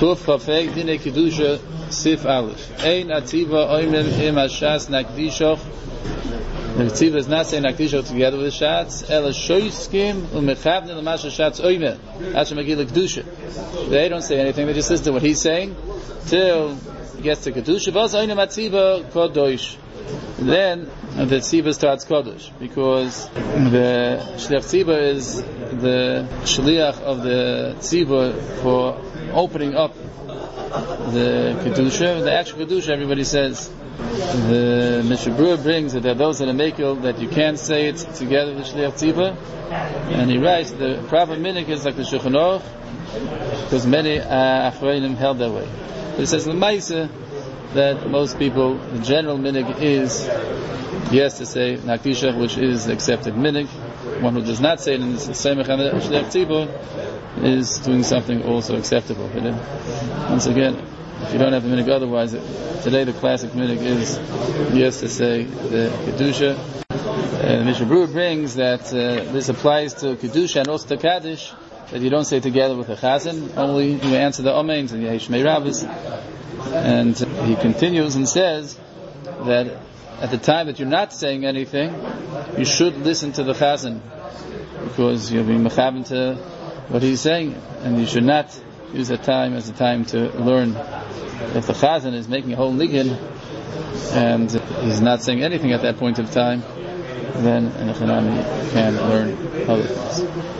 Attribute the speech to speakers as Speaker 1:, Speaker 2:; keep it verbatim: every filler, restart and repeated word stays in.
Speaker 1: Kuf Chafei Dine Kedusha Sif Aleph. Ein Atziva Oimem Im Hashas Nakdishoch. The Atziva is not saying Nakdishoch together with the Shatz. Ela Shoiskim Umechavne L'Masha Shatz Oimeh. Asher Megillah Kedusha. They don't say anything. They just listen to what he's saying till he gets to Kedusha. Vaz Oinem Atziva Kodosh. Then the Tziva starts Kodesh, because the Shliach Tziva is the Shliach of the Tziva for opening up the Kedusha. The actual Kedusha, everybody says. The Mishnah Berurah brings that there are those that are Mekel that you can't say it together with Shliach Tziva, and he writes the proper minhag is like the Shulchan Aruch, because many uh, Achronim held that way. But it says L'maisa that most people, the general minhag is yes to say Nakdishach, which is accepted minhag. One who does not say it in the Semech Shliach Tzibur is doing something also acceptable. But then, once again, if you don't have the minhag otherwise, today the classic minhag is yes to say the Kedusha. And Mishnah Berurah brings that uh, this applies to Kedusha and also to Kaddish, that you don't say together with a Chazan, only you answer the Omeins and Yesh Mei Rabbis. And he continues and says that at the time that you're not saying anything, you should listen to the Chazan, because you'll be mechaben to what he's saying, and you should not use that time as a time to learn. If the Chazan is making a whole niggun and he's not saying anything at that point of time, then an Echanami can learn other things.